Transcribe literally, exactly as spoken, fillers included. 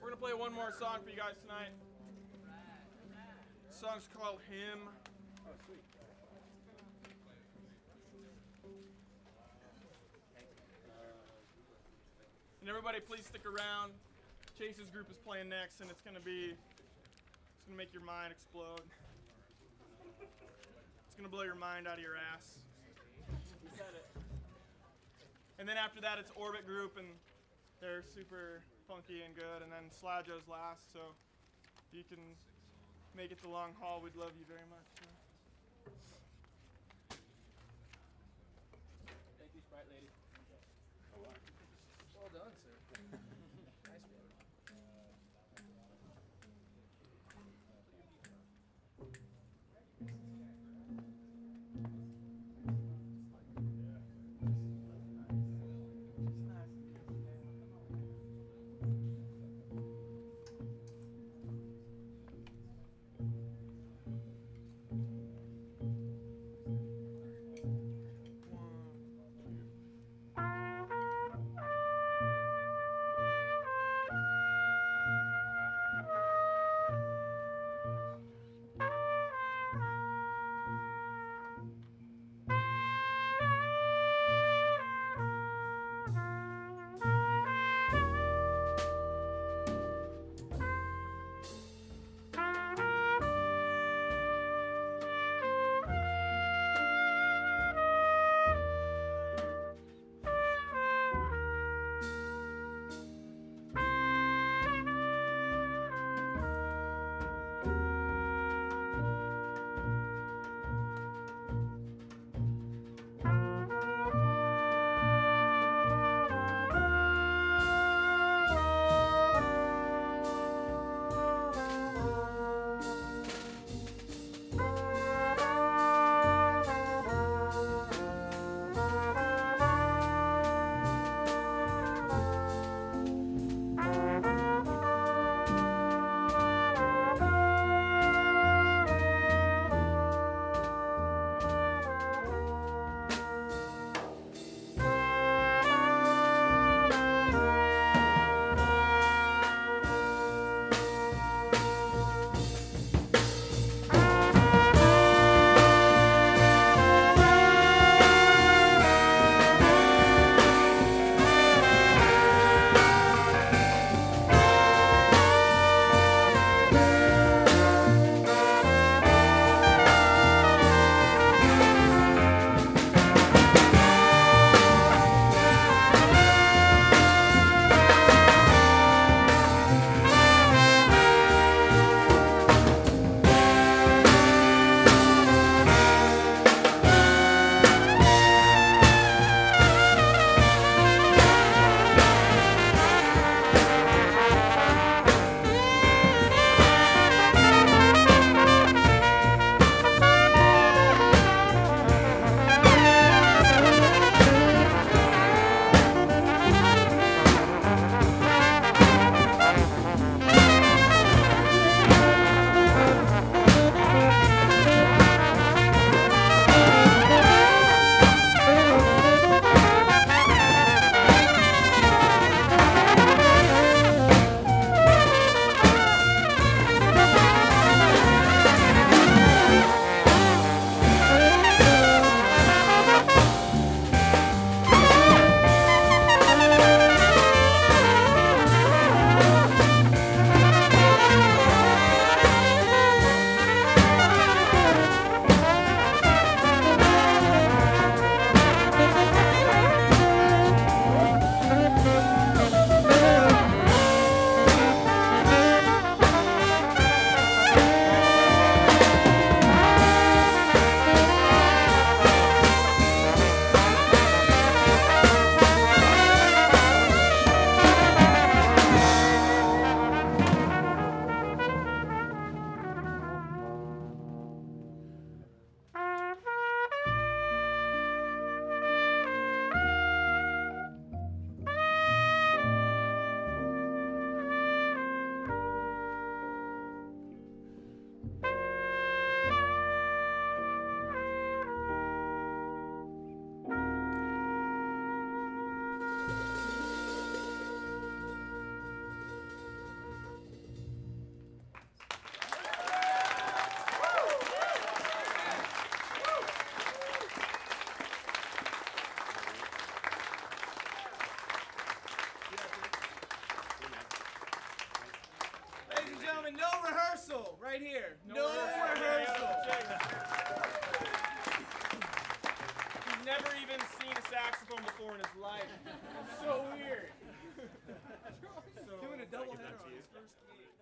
We're gonna play one more song for you guys tonight. The song's called Hymn. Oh, sweet. And everybody, please stick around. Chase's group is playing next, and it's gonna be, it's gonna make your mind explode. It's gonna blow your mind out of your ass. You said it. And then after that, it's Orbit Group, and they're super funky and good. And then Slajo's last. So if you can make it the long haul, we'd love you very much. Thank you, Sprite Lady. Oh, wow. Well done, sir. Nice man. Thank you. Right here. No, No rehearsal. He's never even seen a saxophone before in his life. So weird. So, Doing a double header on his first gig.